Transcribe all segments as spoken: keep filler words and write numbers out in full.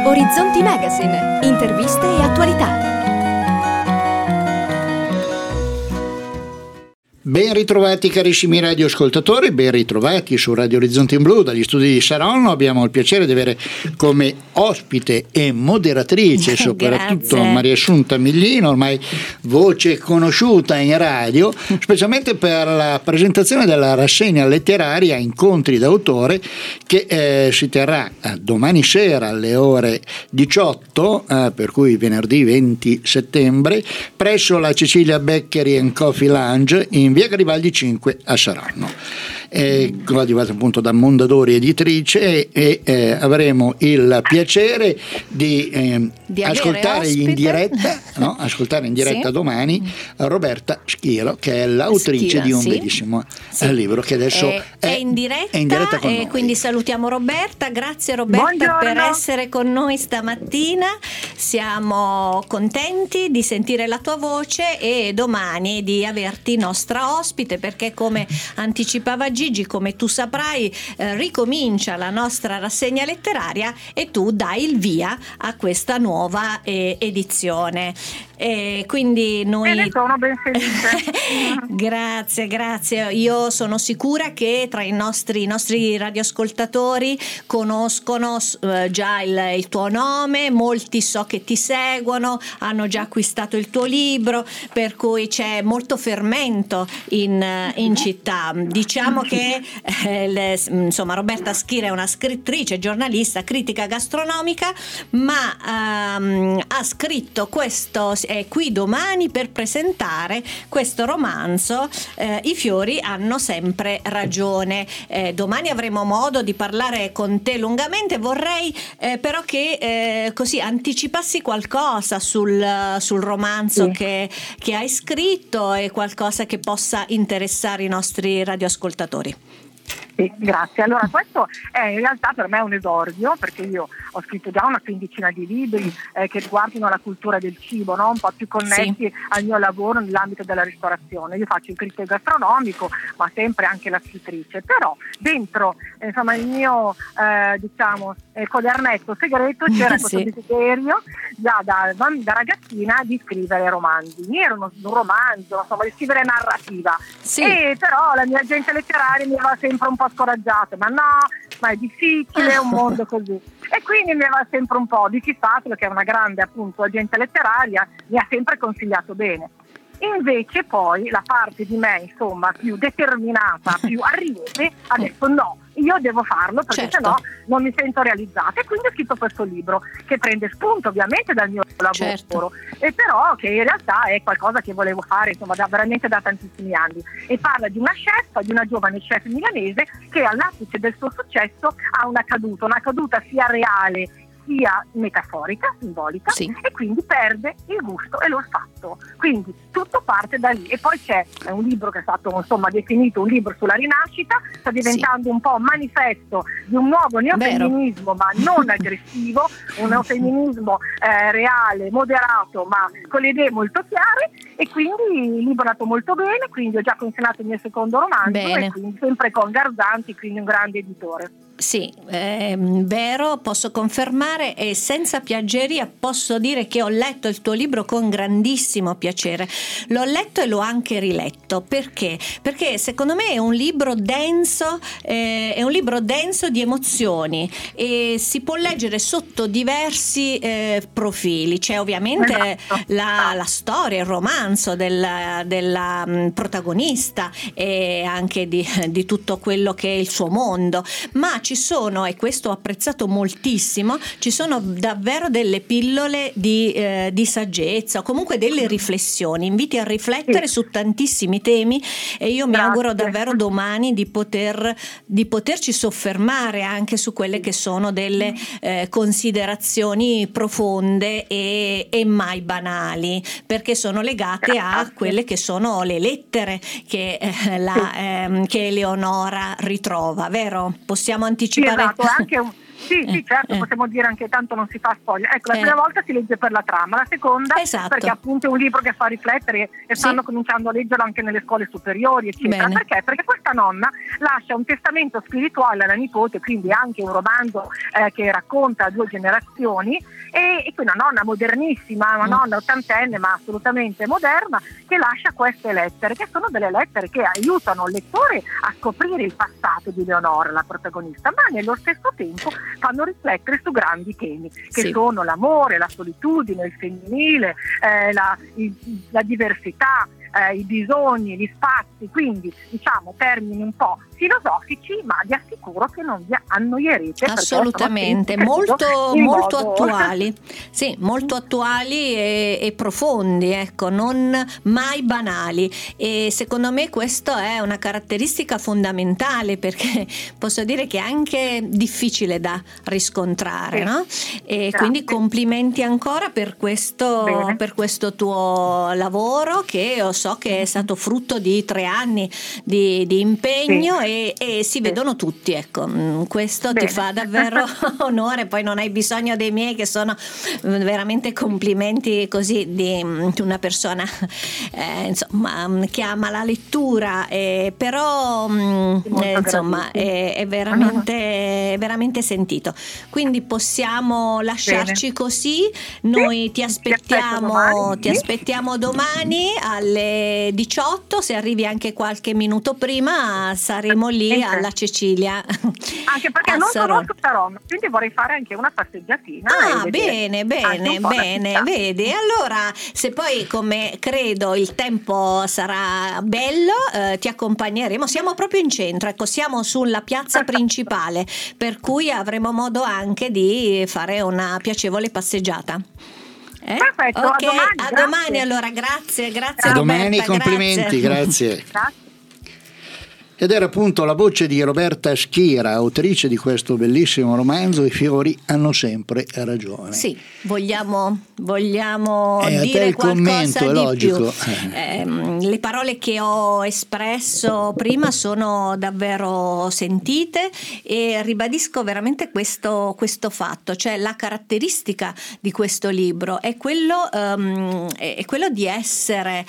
Orizzonti Magazine, interviste e attualità. Ben ritrovati carissimi radioascoltatori, ben ritrovati su Radio Orizzonti in Blu dagli studi di Saronno. Abbiamo il piacere di avere come ospite e moderatrice soprattutto Maria Assunta Miglino, ormai voce conosciuta in radio, specialmente per la presentazione della rassegna letteraria Incontri d'autore che eh, si terrà eh, domani sera alle ore diciotto, eh, per cui venerdì venti settembre, presso la Cecilia Beccheri and Coffee Lounge in via Garibaldi cinque a Saronno. Eh, coadiuvata appunto da Mondadori Editrice, e eh, avremo il piacere di, eh, di ascoltare in diretta, no? ascoltare in diretta sì. domani Roberta Schiro, che è l'autrice Schira, di un sì. bellissimo sì. libro che adesso è, è, è in diretta, è in diretta con e noi. quindi salutiamo Roberta. Grazie Roberta Buongiorno. per essere con noi stamattina, siamo contenti di sentire la tua voce e domani di averti nostra ospite, perché come anticipava Gigi, come tu saprai, eh, ricomincia la nostra rassegna letteraria e tu dai il via a questa nuova eh, edizione. E quindi noi E ne sono ben felice. grazie, grazie. Io sono sicura che tra i nostri, i nostri radioascoltatori conoscono eh, già il, il tuo nome, molti so che ti seguono, hanno già acquistato il tuo libro, per cui c'è molto fermento in, in città. Diciamo che eh, le, insomma Roberta Schira è una scrittrice, giornalista, critica gastronomica, ma ehm, ha scritto questo, è qui domani per presentare questo romanzo, eh, I fiori hanno sempre ragione. Eh, domani avremo modo di parlare con te lungamente. Vorrei eh, però che eh, così anticipassi qualcosa sul, sul romanzo Sì. che, che hai scritto, e qualcosa che possa interessare i nostri radioascoltatori. Sì, grazie. Allora, questo è in realtà per me un esordio, perché io ho scritto già una quindicina di libri eh, che riguardano la cultura del cibo, no? Un po' più connessi Sì. al mio lavoro nell'ambito della ristorazione. Io faccio il critico gastronomico, ma sempre anche la scrittrice. Però dentro, insomma, il mio eh, diciamo eh, quadernetto segreto c'era Sì. questo desiderio già da, da ragazzina di scrivere romanzi. Mi era uno, un romanzo, insomma, di scrivere narrativa. Sì. E però la mia agente letteraria mi aveva sempre un po' scoraggiato, ma no, ma è difficile, è un mondo così. E quindi mi aveva sempre un po' di Chifatelo, che è una grande appunto agente letteraria, mi ha sempre consigliato bene. Invece poi la parte di me, insomma, più determinata, più arrivete, ha detto no, io devo farlo perché Certo. sennò non mi sento realizzata. E quindi ho scritto questo libro che prende spunto ovviamente dal mio lavoro, Certo. e però che in realtà è qualcosa che volevo fare insomma da, veramente da tantissimi anni, e parla di una chef, di una giovane chef milanese che all'apice del suo successo ha una caduta, una caduta sia reale sia metaforica, simbolica, Sì. e quindi perde il gusto e l'olfatto. Quindi tutto parte da lì. E poi c'è un libro che è stato insomma definito un libro sulla rinascita, sta diventando sì. un po' manifesto di un nuovo neofemminismo, ma non aggressivo, un neofemminismo eh, reale, moderato, ma con le idee molto chiare. E quindi il libro è nato molto bene, quindi ho già consegnato il mio secondo romanzo. Bene. E quindi sempre con Garzanti, quindi un grande editore. Sì, è vero, posso confermare, e senza piaggeria posso dire che ho letto il tuo libro con grandissimo piacere. L'ho letto e l'ho anche riletto. Perché? Perché secondo me è un libro denso, eh, è un libro denso di emozioni, e si può leggere sotto diversi eh, profili. C'è ovviamente esatto. la, la storia, il romanzo della, della um, protagonista, e anche di, di tutto quello che è il suo mondo, ma ci sono, e questo ho apprezzato moltissimo, ci sono davvero delle pillole di, eh, di saggezza, o comunque delle riflessioni, inviti a riflettere sì. su tantissimi temi, e io mi Grazie. auguro davvero domani di poter di poterci soffermare anche su quelle che sono delle eh, considerazioni profonde e, e mai banali, perché sono legate a quelle che sono le lettere che, eh, la, ehm, che Eleonora ritrova, vero? Possiamo anticipare? Sì, esatto, è anche un, Sì, sì, certo, eh. possiamo dire anche tanto non si fa spoiler. Ecco, la Eh. prima volta si legge per la trama, la seconda Esatto. perché appunto è un libro che fa riflettere e Sì. stanno cominciando a leggerlo anche nelle scuole superiori, eccetera. Bene. Perché? Perché questa nonna lascia un testamento spirituale alla nipote, quindi anche un romanzo eh, che racconta due generazioni, e, e quindi una nonna modernissima, una Mm. nonna ottantenne ma assolutamente moderna, che lascia queste lettere, che sono delle lettere che aiutano il lettore a scoprire il passato di Leonora, la protagonista, ma nello stesso tempo fanno riflettere su grandi temi che Sì. sono l'amore, la solitudine, il femminile, eh, la, il, la diversità, eh, i bisogni, gli spazi, quindi diciamo termini un po' filosofici, ma vi assicuro che non vi annoierete. Assolutamente, molto, molto attuali, sì, molto attuali e, e profondi, ecco, non mai banali, e secondo me questo è una caratteristica fondamentale, perché posso dire che è anche difficile da riscontrare, sì. no? E Grazie. quindi complimenti ancora per questo, per questo tuo lavoro, che io so che è stato frutto di tre anni di, di impegno, sì. e, e si vedono tutti, ecco, questo Bene. Ti fa davvero onore. Poi non hai bisogno dei miei, che sono veramente complimenti così di una persona eh, insomma che ama la lettura, eh, però eh, insomma è, è veramente è veramente sentito, quindi possiamo lasciarci Bene. Così. Noi sì, ti aspettiamo ti, ti aspettiamo domani alle diciotto, se arrivi anche qualche minuto prima saremo lì okay. alla Cecilia, anche perché non conosco Saronno, quindi vorrei fare anche una passeggiatina. Ah, bene, bene, bene, vedi, allora se poi, come credo, il tempo sarà bello, eh, ti accompagneremo, siamo proprio in centro, ecco, siamo sulla piazza principale, per cui avremo modo anche di fare una piacevole passeggiata. Eh? Perfetto, ok, a domani, a domani allora, grazie, grazie a Roberta, domani, complimenti, grazie. grazie. grazie. Ed era appunto la voce di Roberta Schira, autrice di questo bellissimo romanzo I fiori hanno sempre ragione. Sì, vogliamo, vogliamo eh, dire qualcosa commento, di è logico. più. Eh, le parole che ho espresso prima sono davvero sentite, e ribadisco veramente questo, questo fatto, cioè la caratteristica di questo libro è quello, um, è quello di essere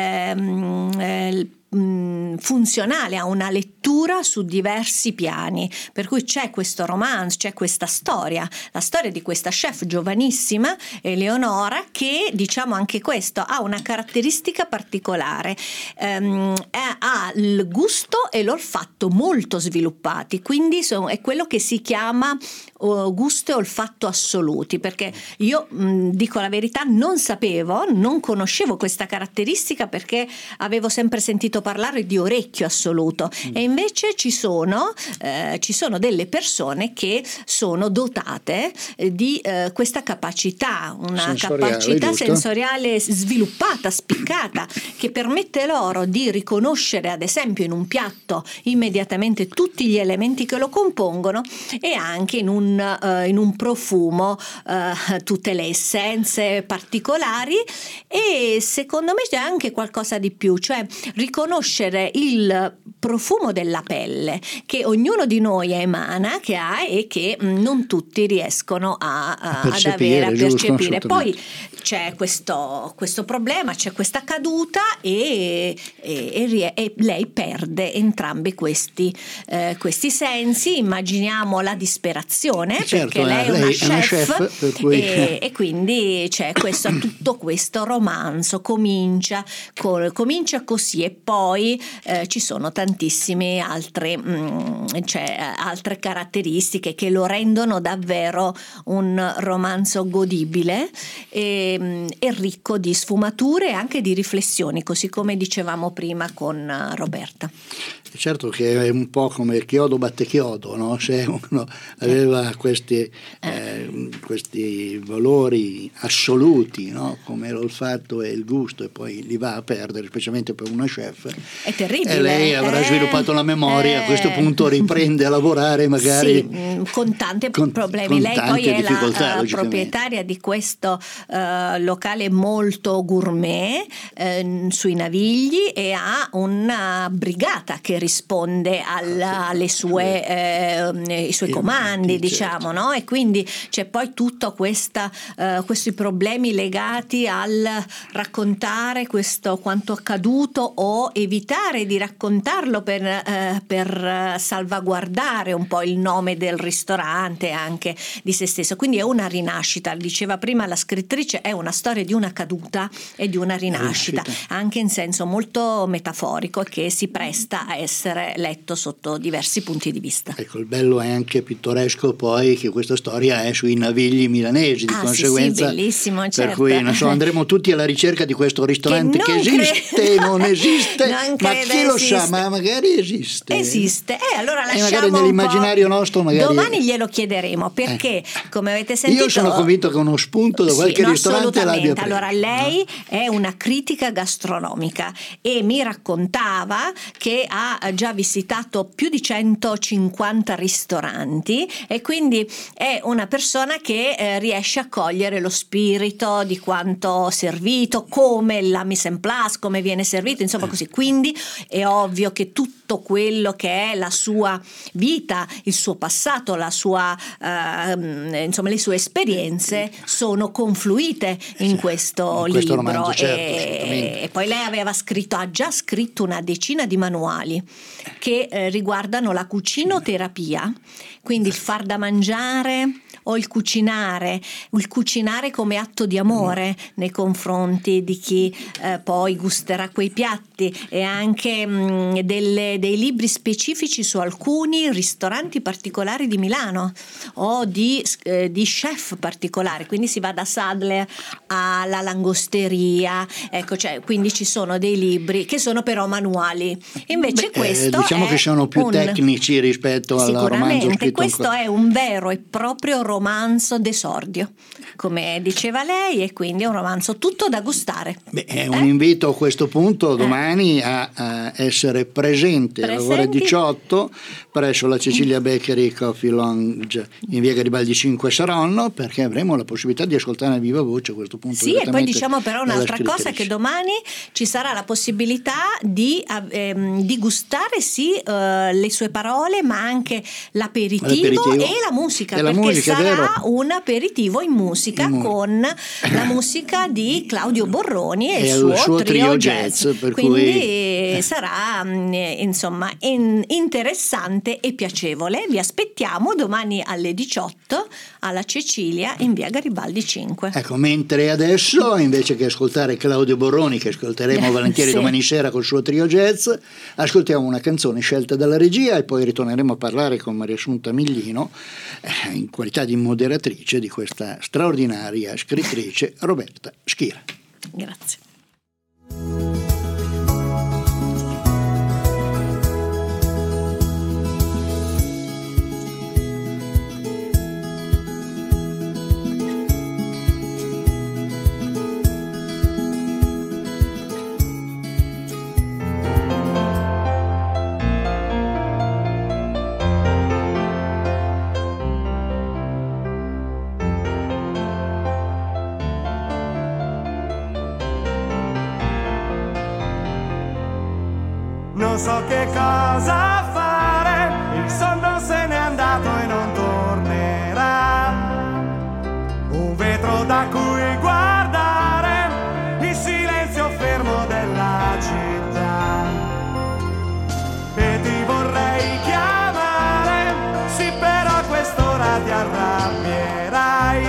um, eh, funzionale a una lettura su diversi piani, per cui c'è questo romanzo, c'è questa storia, la storia di questa chef giovanissima, Eleonora, che, diciamo anche questo, ha una caratteristica particolare, ehm, è, ha il gusto e l'olfatto molto sviluppati, quindi so, è quello che si chiama uh, gusto e olfatto assoluti, perché io mh, dico la verità, non sapevo, non conoscevo questa caratteristica, perché avevo sempre sentito parlare di orecchio assoluto, mm. e invece ci sono eh, ci sono delle persone che sono dotate eh, di eh, questa capacità, una sensoriale, capacità giusto? sensoriale sviluppata, spiccata, che permette loro di riconoscere, ad esempio, in un piatto immediatamente tutti gli elementi che lo compongono, e anche in un, eh, in un profumo eh, tutte le essenze particolari. E secondo me c'è anche qualcosa di più, cioè riconoscere il profumo della pelle che ognuno di noi emana, che ha, e che non tutti riescono a, a, a ad avere, a percepire. Poi c'è questo, questo problema, c'è questa caduta, e, e, e lei perde entrambi questi, eh, questi sensi. Immaginiamo la disperazione, certo, perché lei è una lei chef, è una chef per cui... e, e quindi c'è questo, tutto questo romanzo comincia, co, comincia così, e poi eh, ci sono tantissime altre, mh, cioè, altre caratteristiche che lo rendono davvero un romanzo godibile e, e ricco di sfumature e anche di riflessioni, così come dicevamo prima con Roberta. Certo che è un po' come chiodo batte chiodo, no? Se uno aveva questi, eh, eh, questi valori assoluti, no? Come l'olfatto e il gusto, e poi li va a perdere, specialmente per una chef. È terribile. E lei avrà eh, sviluppato la memoria, eh, a questo punto riprende a lavorare magari sì, con tanti con, problemi. con Lei poi è la uh, proprietaria di questo uh, locale molto gourmet uh, sui Navigli, e ha una brigata che risponde al, alle sue uh, i suoi comandi, sì, diciamo, certo. No? E quindi c'è poi tutta questa uh, questi problemi legati al raccontare questo quanto accaduto o evitare di raccontarlo per, uh, per salvaguardare un po' il nome del ristorante, anche di se stesso. Quindi è una rinascita, diceva prima la scrittrice, è una storia di una caduta e di una rinascita, rinascita. Anche in senso molto metaforico, che si presta a essere letto sotto diversi punti di vista. Ecco, il bello è anche pittoresco poi che questa storia è sui Navigli milanesi, di ah, conseguenza sì, sì, bellissimo, certo. Per cui non so, andremo tutti alla ricerca di questo ristorante che, che esiste, cre- non esiste, non ma chi lo esiste. sa, ma magari esiste. Esiste, e eh, allora lasciamo e magari nell'immaginario nostro magari domani glielo chiederemo, perché eh. come avete sentito io sono convinto che uno spunto da qualche sì, ristorante l'abbia preso. Allora lei è una critica gastronomica e mi raccontava che ha già visitato più di centocinquanta ristoranti, e quindi è una persona che eh, riesce a cogliere lo spirito di quanto servito, come la mise en place, come viene servito, insomma così. Quindi è ovvio che tutto quello che è la sua vita, il suo passato, la sua eh, insomma le sue esperienze sono confluite in questo, in questo libro romanzo, certo, e, e poi lei aveva scritto, ha già scritto una decina di manuali che eh, riguardano la cucinoterapia, quindi il far da mangiare o il cucinare, il cucinare come atto di amore nei confronti di chi eh, poi gusterà quei piatti, e anche mh, delle, dei libri specifici su alcuni ristoranti particolari di Milano o di, eh, di chef particolari, quindi si va da Sadler alla langosteria, ecco, cioè, quindi ci sono dei libri che sono però manuali, invece Beh, questo eh, diciamo è che sono più un, rispetto al romanzo sicuramente questo ancora. è un vero e proprio romanzo d'esordio, come diceva lei, e quindi è un romanzo tutto da gustare. Beh, è un eh? invito a questo punto domani eh. a, a essere presente alle ore diciotto presso la Cecilia Beccheri Coffee Lounge in via Garibaldi cinque a Saronno, perché avremo la possibilità di ascoltare a viva voce a questo punto. Sì, e poi diciamo però un'altra cosa, che domani ci sarà la possibilità di, ehm, di gustare sì eh, le sue parole, ma anche l'aperitivo, l'aperitivo. e la musica, e la perché musica, sarà un aperitivo in musica in con la musica di Claudio Borroni e, e il suo, suo trio, trio jazz, jazz per quindi cui... sarà insomma in, interessante e piacevole. Vi aspettiamo domani alle diciotto alla Cecilia in via Garibaldi cinque. Ecco, mentre adesso invece che ascoltare Claudio Borroni, che ascolteremo volentieri sì. domani sera col suo trio jazz, ascoltiamo una canzone scelta dalla regia e poi ritorneremo a parlare con Maria Assunta Miglino eh, in qualità di moderatrice di questa straordinaria scrittrice Roberta Schira. Grazie. Non so che cosa fare, il sonno se n'è andato e non tornerà. Un vetro da cui guardare, il silenzio fermo della città. E ti vorrei chiamare, sì, però a quest'ora ti arrabbierai.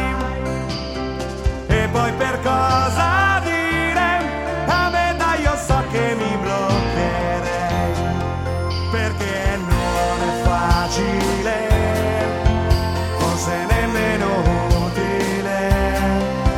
E poi per cosa dire, a me dai io so che mi bloccherei. Perché non è facile, forse nemmeno utile,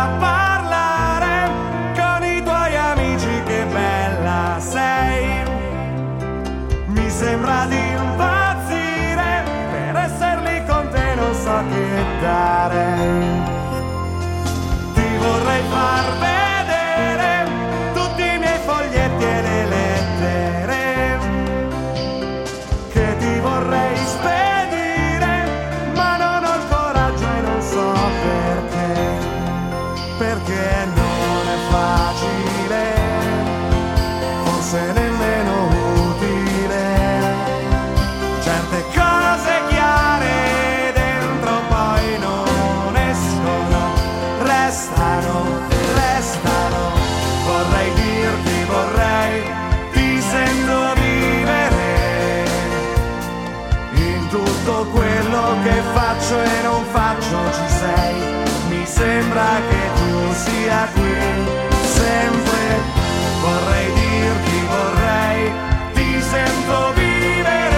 a parlare con i tuoi amici, che bella sei. Mi sembra di impazzire, per esserli con te non so che dare. Ti vorrei far vedere tutti i miei foglietti e le lettere che ti vorrei spedire, ma non ho il coraggio e non so perché, perché non è facile, forse nemmeno utile, certe cose chiare dentro poi non escono, restano, restano. Vorrei dirti, vorrei, ti sento vivere in tutto quello che faccio e non faccio, ci sei. Mi sembra che tu sia qui sempre. Vorrei dirti, vorrei, ti sento vivere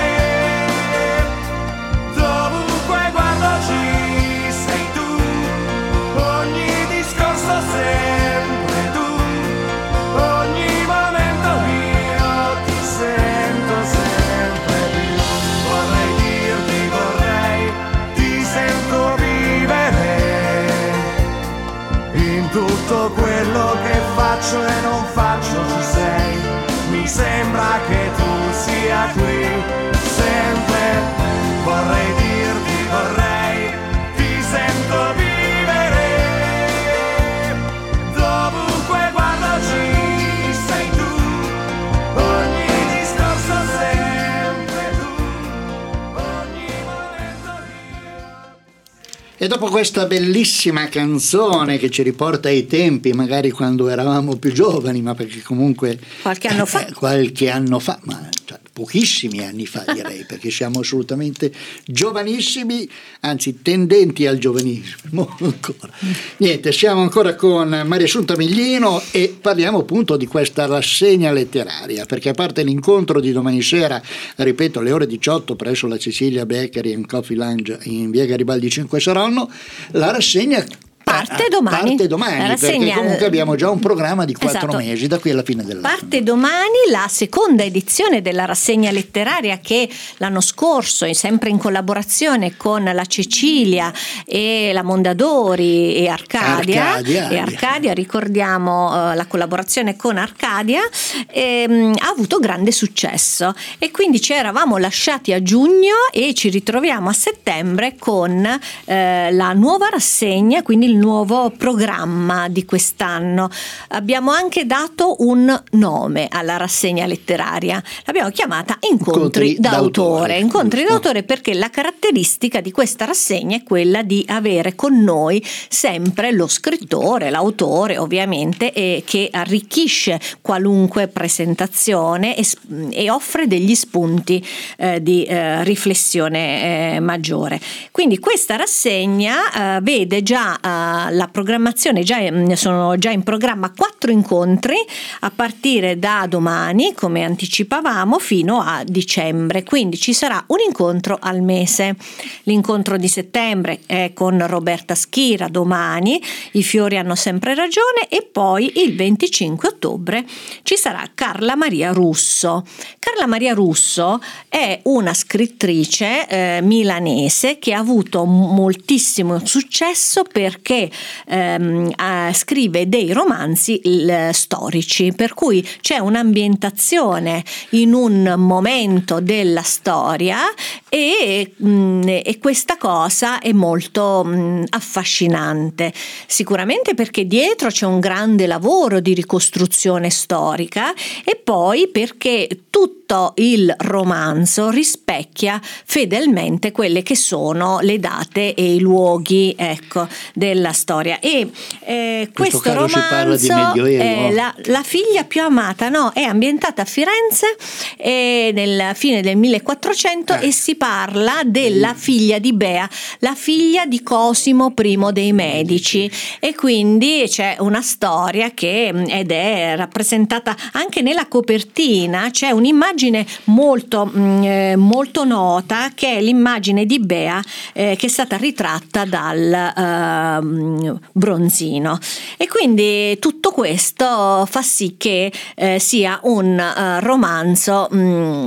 dovunque guardo, ci sei tu. Ogni discorso sempre tu, ogni momento io ti sento sempre più. Vorrei dirti, vorrei, ti sento vivere in tutto quello che faccio e non faccio, ci sei. Mi sembra che tu sia qui sempre. Vorrei dirti, vorrei, ti sento vivere dovunque guardo, ci sei tu. Ogni discorso sempre tu, ogni momento io. E dopo questa bellissima canzone che ci riporta ai tempi, magari quando eravamo più giovani, ma perché comunque qualche anno fa, eh, qualche anno fa, ma cioè, pochissimi anni fa direi, perché siamo assolutamente giovanissimi, anzi tendenti al giovanismo ancora. Niente, siamo ancora con Maria Assunta Miglino e parliamo appunto di questa rassegna letteraria, perché a parte l'incontro di domani sera, ripeto, alle ore diciotto presso la Cecilia Bakery and Coffee Lounge in via Garibaldi cinque Saronno, la rassegna parte domani, parte domani rassegna... perché comunque abbiamo già un programma di quattro esatto. mesi da qui alla fine dell'anno. Parte domani la seconda edizione della rassegna letteraria che l'anno scorso, sempre in collaborazione con la Cecilia e la Mondadori e Arcadia, Arcadia, e Arcadia ricordiamo uh, la collaborazione con Arcadia, ehm, ha avuto grande successo e quindi ci eravamo lasciati a giugno e ci ritroviamo a settembre con eh, la nuova rassegna, quindi il nuovo programma di quest'anno. Abbiamo anche dato un nome alla rassegna letteraria, l'abbiamo chiamata Incontri, Incontri d'autore. d'autore. Incontri Giusto. d'autore perché la caratteristica di questa rassegna è quella di avere con noi sempre lo scrittore, l'autore ovviamente, e che arricchisce qualunque presentazione e, e offre degli spunti eh, di eh, riflessione eh, maggiore. Quindi questa rassegna eh, vede già eh, la programmazione, già sono già in programma quattro incontri a partire da domani, come anticipavamo, fino a dicembre, quindi ci sarà un incontro al mese. L'incontro di settembre è con Roberta Schira domani, I fiori hanno sempre ragione, e poi il venticinque ottobre ci sarà Carla Maria Russo. Carla Maria Russo è una scrittrice eh, milanese che ha avuto moltissimo successo perché ehm, eh, scrive dei romanzi l- storici, per cui c'è un'ambientazione in un momento della storia e, mh, e questa cosa è molto mh, affascinante, sicuramente perché dietro c'è un grande lavoro di ricostruzione storica e poi perché tutto il romanzo rispecchia fedelmente quelle che sono le date e i luoghi, ecco, della storia. E eh, questo, questo romanzo si parla di Medioevo. È la, la figlia più amata, no, è ambientata a Firenze eh, nel fine del millequattrocento eh. e si parla della figlia di Bea, la figlia di Cosimo I dei Medici, e quindi c'è una storia che ed è rappresentata anche nella copertina. C'è un'immagine molto eh, molto nota che è l'immagine di Bea eh, che è stata ritratta dal, eh, um, Bronzino. E quindi tutto questo fa sì che eh, sia un uh, romanzo mh,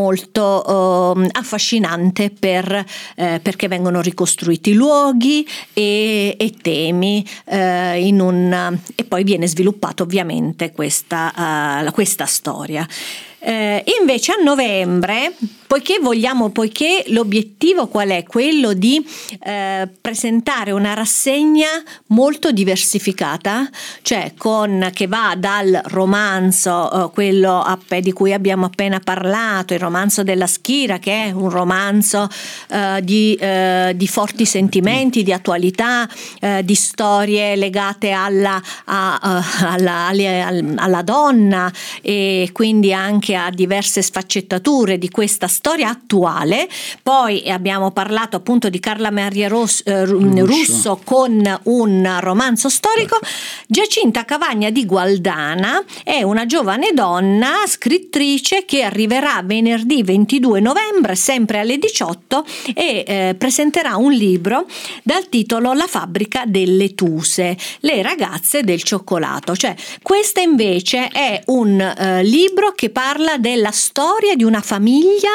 molto uh, affascinante per, eh, perché vengono ricostruiti luoghi e, e temi eh, in un, e poi viene sviluppato ovviamente questa, uh, questa storia. Eh, invece a novembre, poiché vogliamo, poiché l'obiettivo qual è? Quello di eh, presentare una rassegna molto diversificata, cioè con, che va dal romanzo, eh, quello app- di cui abbiamo appena parlato, il romanzo della Schira, che è un romanzo eh, di, eh, di forti sentimenti, di attualità, eh, di storie legate alla, a, a, alla, alla, alla donna, e quindi anche a diverse sfaccettature di questa storia attuale. Poi abbiamo parlato appunto di Carla Maria Ros- eh, Russo. Russo con un romanzo storico. Giacinta Cavagna di Gualdana è una giovane donna scrittrice che arriverà venerdì ventidue novembre sempre alle diciotto e eh, presenterà un libro dal titolo La fabbrica delle tuse, le ragazze del cioccolato. Cioè, questa invece è un eh, libro che parla della storia di una famiglia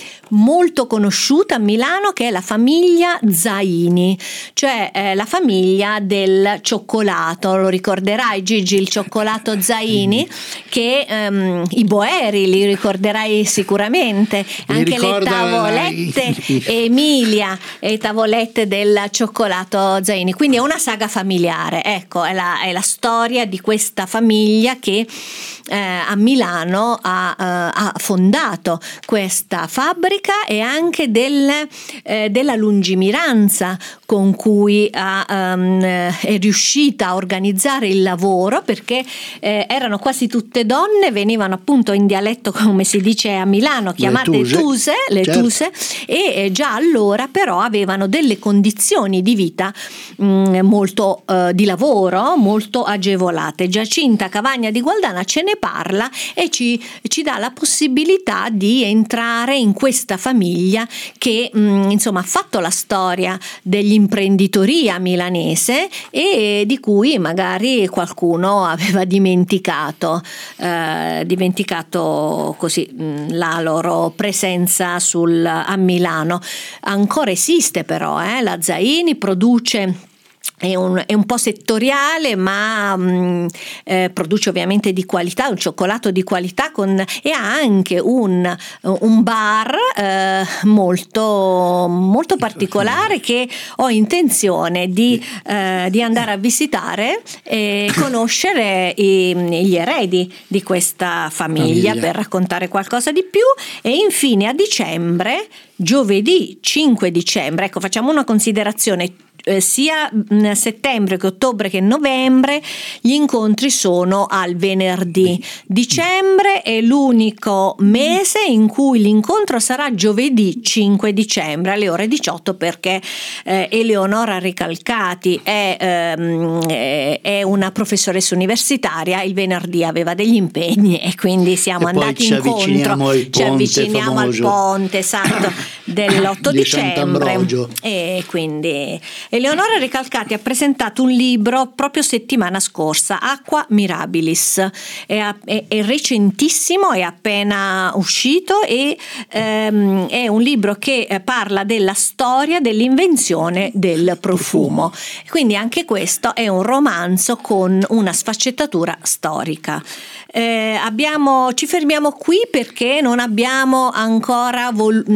molto conosciuta a Milano, che è la famiglia Zaini, cioè eh, la famiglia del cioccolato. Lo ricorderai, Gigi, il cioccolato Zaini, che ehm, i Boeri li ricorderai sicuramente, Mi anche le tavolette Emilia e le tavolette del cioccolato Zaini. Quindi è una saga familiare, ecco, è la, è la storia di questa famiglia che eh, a Milano ha, eh, ha fondato questa fabbrica, e anche del, eh, della lungimiranza con cui ha, um, è riuscita a organizzare il lavoro, perché eh, erano quasi tutte donne, venivano appunto in dialetto, come si dice a Milano, chiamate le tuse, tuse le certo. tuse, e eh, già allora però avevano delle condizioni di vita mh, molto uh, di lavoro molto agevolate. Giacinta Cavagna di Gualdana ce ne parla e ci, ci dà la possibilità di entrare in questa famiglia che mh, insomma ha fatto la storia dell'imprenditoria milanese e di cui magari qualcuno aveva dimenticato eh, dimenticato così mh, la loro presenza sul, a Milano. Ancora esiste però, eh, la Zaini produce. È un, è un po' settoriale, ma mh, eh, produce ovviamente di qualità, un cioccolato di qualità, con, e ha anche un, un bar eh, molto, molto particolare che ho intenzione di, eh, di andare a visitare e conoscere i, gli eredi di questa famiglia, famiglia per raccontare qualcosa di più. E infine a dicembre, giovedì cinque dicembre, ecco, facciamo una considerazione. Eh, sia settembre che ottobre che novembre gli incontri sono al venerdì. Dicembre è l'unico mese in cui l'incontro sarà giovedì cinque dicembre alle ore diciotto, perché eh, Eleonora Recalcati è, ehm, è una professoressa universitaria, il venerdì aveva degli impegni e quindi siamo e andati incontro, ci avviciniamo al ponte, esatto, dell'otto dicembre, e quindi Eleonora Recalcati ha presentato un libro proprio settimana scorsa, Acqua Mirabilis, è, è, è recentissimo, è appena uscito e ehm, è un libro che parla della storia dell'invenzione del profumo. Quindi anche questo è un romanzo con una sfaccettatura storica. Eh, abbiamo, ci fermiamo qui perché non abbiamo ancora vol-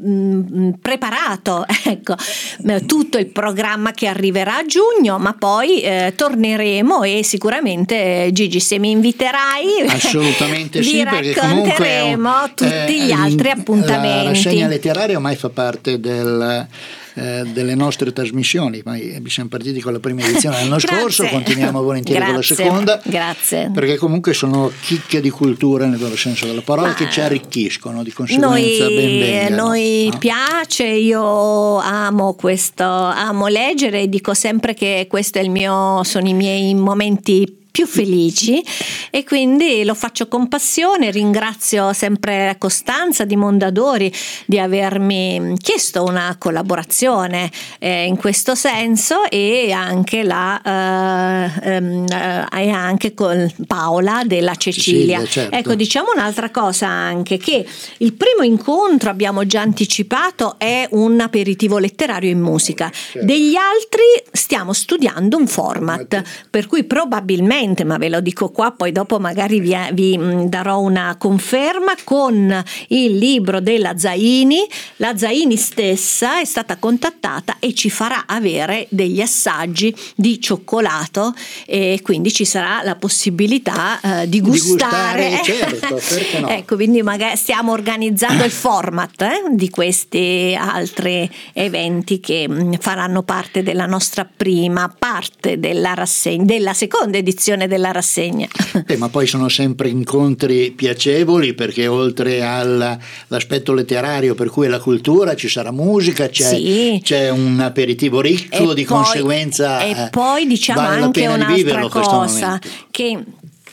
mh, preparato ecco, tutto il programma che arriverà a giugno, ma poi eh, torneremo e sicuramente, Gigi, se mi inviterai, assolutamente vi sì, perché racconteremo un, tutti eh, gli altri appuntamenti. La rassegna letteraria ormai fa parte del Eh, delle nostre trasmissioni, poi siamo partiti con la prima edizione l'anno scorso, continuiamo volentieri con la seconda, grazie, perché comunque sono chicche di cultura nel vero senso della parola, ma che ci arricchiscono, di conseguenza noi, ben vengano. Noi no? piace, io amo questo, amo leggere e dico sempre che questo è il mio, sono i miei momenti più felici, e quindi lo faccio con passione. Ringrazio sempre Costanza di Mondadori di avermi chiesto una collaborazione eh, in questo senso, e anche la eh, ehm, e anche con Paola della Cecilia. Cecilia, certo. Ecco, diciamo un'altra cosa anche, che il primo incontro, abbiamo già anticipato, è un aperitivo letterario in musica. Certo. Degli altri stiamo studiando un format, per cui probabilmente, ma ve lo dico qua, poi dopo magari vi, vi darò una conferma, con il libro della Zaini. La Zaini stessa è stata contattata e ci farà avere degli assaggi di cioccolato, e quindi ci sarà la possibilità eh, di gustare, di gustare certo, perché no? Ecco, quindi magari stiamo organizzando il format eh, di questi altri eventi che mh, faranno parte della nostra prima parte della rassegna, della seconda edizione della rassegna. Eh, ma poi sono sempre incontri piacevoli, perché oltre all'aspetto letterario, per cui la cultura, ci sarà musica, c'è, sì. c'è un aperitivo ricco, e di poi, conseguenza e poi diciamo vale anche un'altra cosa, che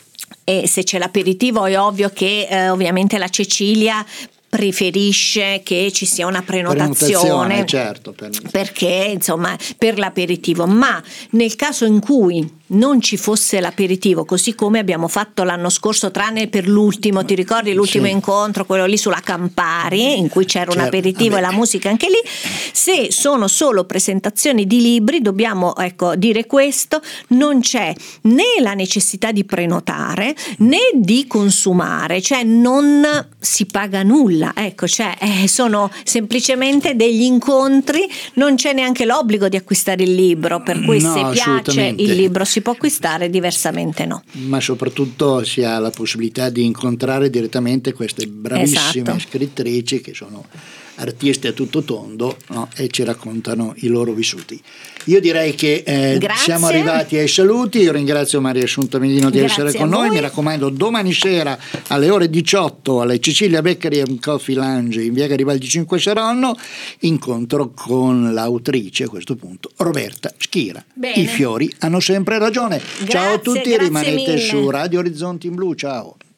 e se c'è l'aperitivo è ovvio che eh, ovviamente la Cecilia preferisce che ci sia una prenotazione, prenotazione certo, per... perché insomma per l'aperitivo, ma nel caso in cui non ci fosse l'aperitivo, così come abbiamo fatto l'anno scorso, tranne per l'ultimo, ti ricordi l'ultimo sì. incontro, quello lì sulla Campari, in cui c'era certo. un aperitivo Vabbè. e la musica anche lì. Se sono solo presentazioni di libri, dobbiamo ecco dire questo: non c'è né la necessità di prenotare né di consumare, cioè non si paga nulla, ecco, cioè eh, sono semplicemente degli incontri, non c'è neanche l'obbligo di acquistare il libro, per cui no, se piace il libro si può acquistare, diversamente no. Ma soprattutto si ha la possibilità di incontrare direttamente queste bravissime esatto. scrittrici, che sono artisti a tutto tondo, no? E ci raccontano i loro vissuti. Io direi che eh, siamo arrivati ai saluti. Io ringrazio Maria Assunta Medino di Grazie essere con noi. Mi raccomando, domani sera alle ore diciotto alla Cecilia Beccaria Coffee Lounge in via Garibaldi cinque Saronno, incontro con l'autrice, a questo punto Roberta Schira. Bene. I fiori hanno sempre ragione. Grazie, ciao a tutti, grazie rimanete mille. su Radio Orizzonti in Blu. Ciao.